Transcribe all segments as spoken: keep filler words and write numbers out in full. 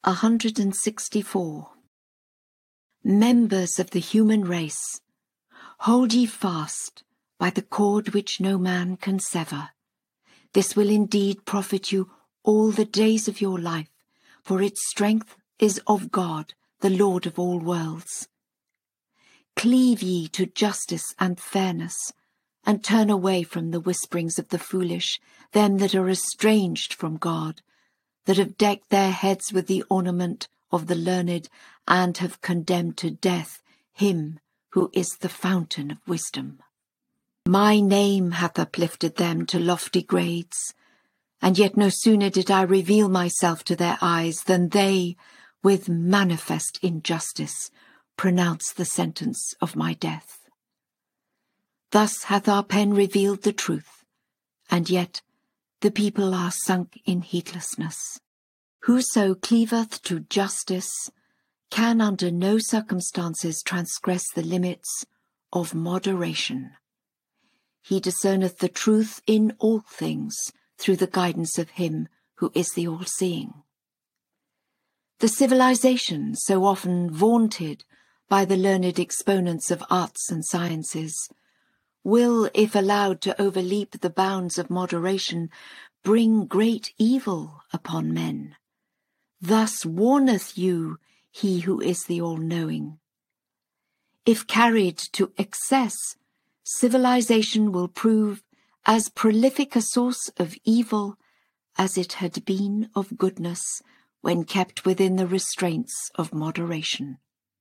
one hundred sixty-four. Members of the human race, hold ye fast by the cord which no man can sever. This will indeed profit you all the days of your life, for its strength is of God, the Lord of all worlds. Cleave ye to justice and fairness, and turn away from the whisperings of the foolish, them that are estranged from God, that have decked their heads with the ornament of the learned, and have condemned to death him who is the fountain of wisdom. My name hath uplifted them to lofty grades, and yet no sooner did I reveal myself to their eyes than they, with manifest injustice, pronounced the sentence of my death. Thus hath our pen revealed the truth, and yet the people are sunk in heedlessness. Whoso cleaveth to justice can under no circumstances transgress the limits of moderation. He discerneth the truth in all things through the guidance of him who is the all-seeing. The civilization so often vaunted by the learned exponents of arts and sciences will, if allowed to overleap the bounds of moderation, bring great evil upon men. Thus warneth you he who is the all-knowing. If carried to excess, civilization will prove as prolific a source of evil as it had been of goodness when kept within the restraints of moderation.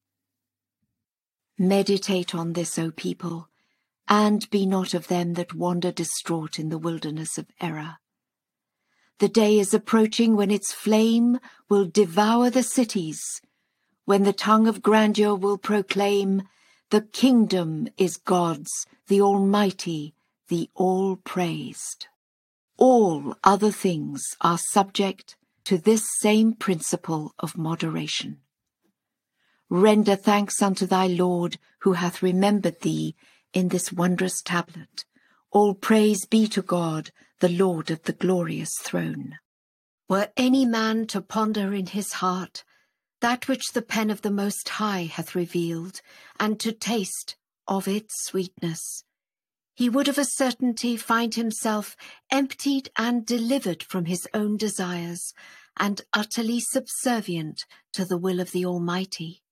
Meditate on this, O people, and be not of them that wander distraught in the wilderness of error. The day is approaching when its flame will devour the cities, when the tongue of grandeur will proclaim, "The kingdom is God's, the Almighty, the all-praised." All other things are subject to this same principle of moderation. Render thanks unto thy Lord, who hath remembered thee in this wondrous tablet. All praise be to God, the Lord of the glorious throne. Were any man to ponder in his heart that which the pen of the Most High hath revealed, and to taste of its sweetness, he would of a certainty find himself emptied and delivered from his own desires, and utterly subservient to the will of the Almighty.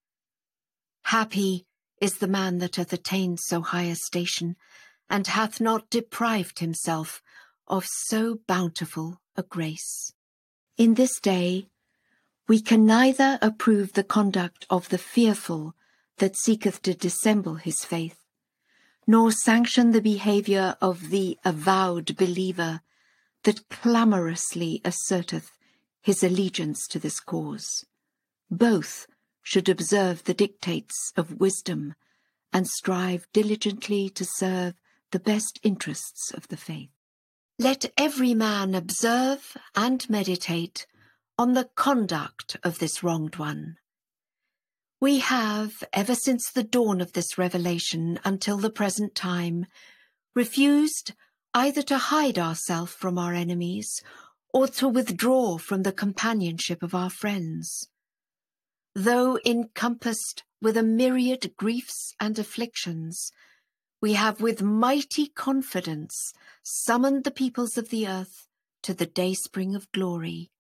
Happy is the man that hath attained so high a station, and hath not deprived himself of so bountiful a grace. In this day we can neither approve the conduct of the fearful that seeketh to dissemble his faith, nor sanction the behaviour of the avowed believer that clamorously asserteth his allegiance to this cause. Both should observe the dictates of wisdom, and strive diligently to serve the best interests of the faith. Let every man observe and meditate on the conduct of this wronged one. We have, ever since the dawn of this revelation until the present time, refused either to hide ourselves from our enemies or to withdraw from the companionship of our friends. Though encompassed with a myriad griefs and afflictions, we have with mighty confidence summoned the peoples of the earth to the dayspring of glory.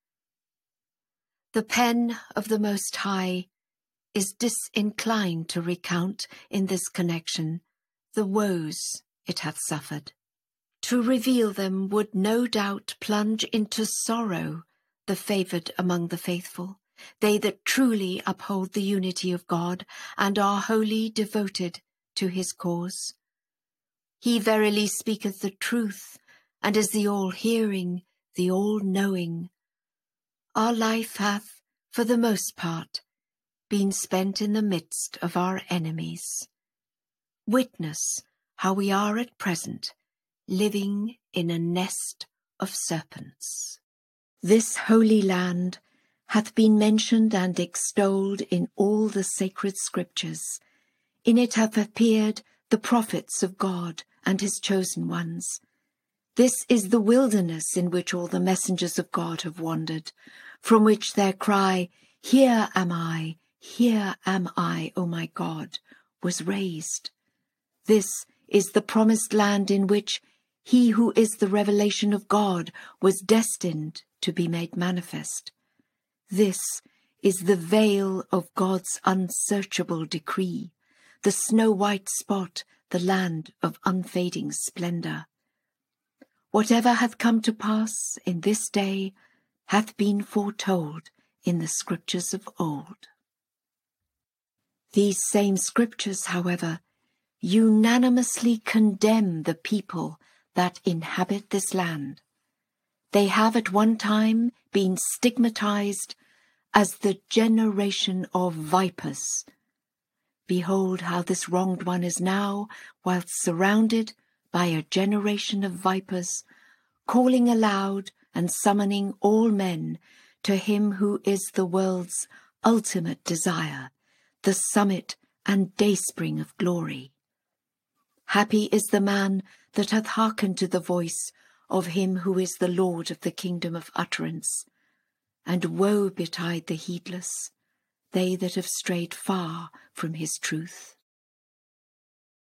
The pen of the Most High is disinclined to recount in this connection the woes it hath suffered. To reveal them would no doubt plunge into sorrow the favoured among the faithful, they that truly uphold the unity of God and are wholly devoted to his cause. He verily speaketh the truth, and is the all-hearing, the all-knowing. Our life hath, for the most part, been spent in the midst of our enemies. Witness how we are at present living in a nest of serpents. This holy land hath been mentioned and extolled in all the sacred scriptures. In it have appeared the prophets of God and his chosen ones. This is the wilderness in which all the messengers of God have wandered, from which their cry, Here am I, here am I, O my God, was raised. This is the promised land in which he who is the revelation of God was destined to be made manifest. This is the veil of God's unsearchable decree, the snow-white spot, the land of unfading splendour. Whatever hath come to pass in this day hath been foretold in the scriptures of old. These same scriptures, however, unanimously condemn the people that inhabit this land. They have at one time been stigmatized as the generation of vipers. Behold how this wronged one is now, whilst surrounded by a generation of vipers, calling aloud and summoning all men to him who is the world's ultimate desire, the summit and dayspring of glory. Happy is the man that hath hearkened to the voice of him who is the Lord of the kingdom of utterance. And woe betide the heedless, they that have strayed far from his truth.